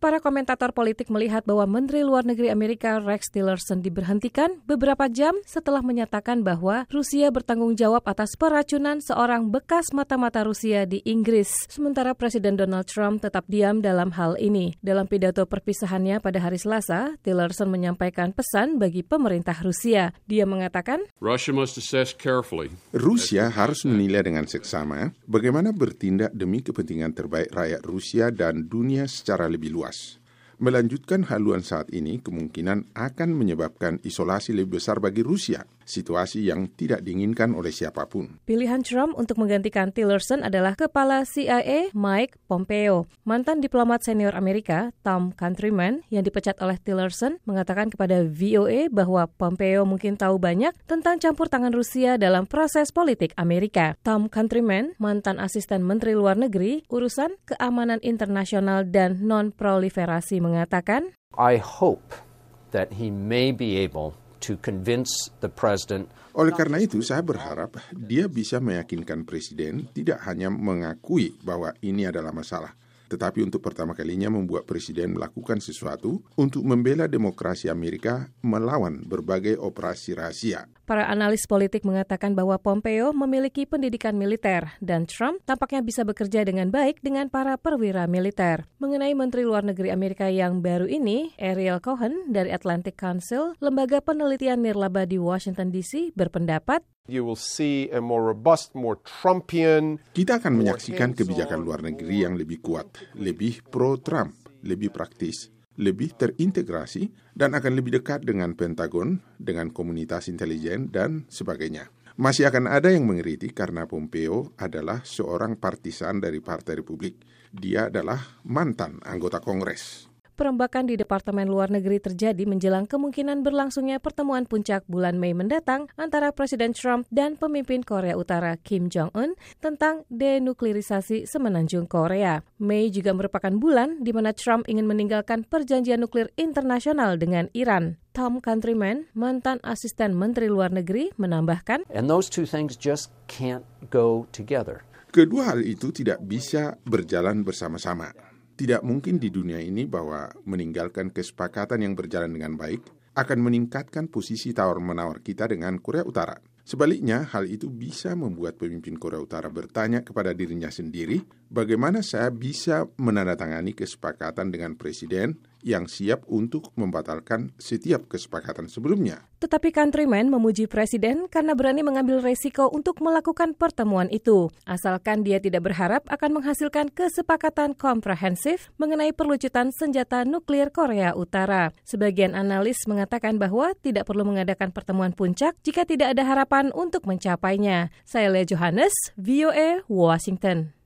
Para komentator politik melihat bahwa Menteri Luar Negeri Amerika Rex Tillerson diberhentikan beberapa jam setelah menyatakan bahwa Rusia bertanggung jawab atas peracunan seorang bekas mata-mata Rusia di Inggris. Sementara Presiden Donald Trump tetap diam dalam hal ini. Dalam pidato perpisahannya pada hari Selasa, Tillerson menyampaikan pesan bagi pemerintah Rusia. Dia mengatakan, Rusia harus menilai dengan seksama bagaimana bertindak demi kepentingan terbaik rakyat Rusia dan dunia secara lebih luas. Melanjutkan haluan saat ini kemungkinan akan menyebabkan isolasi lebih besar bagi Rusia, situasi yang tidak diinginkan oleh siapapun. Pilihan Trump untuk menggantikan Tillerson adalah Kepala CIA Mike Pompeo. Mantan diplomat senior Amerika, Tom Countryman, yang dipecat oleh Tillerson, mengatakan kepada VOA bahwa Pompeo mungkin tahu banyak tentang campur tangan Rusia dalam proses politik Amerika. Tom Countryman, mantan asisten Menteri Luar Negeri, urusan keamanan internasional dan non-proliferasi, mengatakan, I hope that he may be able to convince the president. Oleh karena itu, saya berharap dia bisa meyakinkan presiden tidak hanya mengakui bahwa ini adalah masalah, tetapi untuk pertama kalinya membuat presiden melakukan sesuatu untuk membela demokrasi Amerika melawan berbagai operasi rahasia. Para analis politik mengatakan bahwa Pompeo memiliki pendidikan militer dan Trump tampaknya bisa bekerja dengan baik dengan para perwira militer. Mengenai Menteri Luar Negeri Amerika yang baru ini, Ariel Cohen dari Atlantic Council, lembaga penelitian nirlaba di Washington DC, berpendapat, You will see a more robust, more Trumpian. Kita akan menyaksikan kebijakan luar negeri yang lebih kuat, lebih pro-Trump, lebih praktis, lebih terintegrasi, dan akan lebih dekat dengan Pentagon, dengan komunitas intelijen, dan sebagainya. Masih akan ada yang mengkritik karena Pompeo adalah seorang partisan dari Partai Republik. Dia adalah mantan anggota Kongres. Perombakan di Departemen Luar Negeri terjadi menjelang kemungkinan berlangsungnya pertemuan puncak bulan Mei mendatang antara Presiden Trump dan pemimpin Korea Utara Kim Jong-un tentang denuklirisasi semenanjung Korea. Mei juga merupakan bulan di mana Trump ingin meninggalkan perjanjian nuklir internasional dengan Iran. Tom Countryman, mantan asisten Menteri Luar Negeri, menambahkan, And those two things just can't go together. Kedua hal itu tidak bisa berjalan bersama-sama. Tidak mungkin di dunia ini bahwa meninggalkan kesepakatan yang berjalan dengan baik akan meningkatkan posisi tawar-menawar kita dengan Korea Utara. Sebaliknya, hal itu bisa membuat pemimpin Korea Utara bertanya kepada dirinya sendiri, bagaimana saya bisa menandatangani kesepakatan dengan presiden yang siap untuk membatalkan setiap kesepakatan sebelumnya. Tetapi Countryman memuji presiden karena berani mengambil resiko untuk melakukan pertemuan itu, asalkan dia tidak berharap akan menghasilkan kesepakatan komprehensif mengenai perlucutan senjata nuklir Korea Utara. Sebagian analis mengatakan bahwa tidak perlu mengadakan pertemuan puncak jika tidak ada harapan untuk mencapainya. Saya Lea Johannes, VOA, Washington.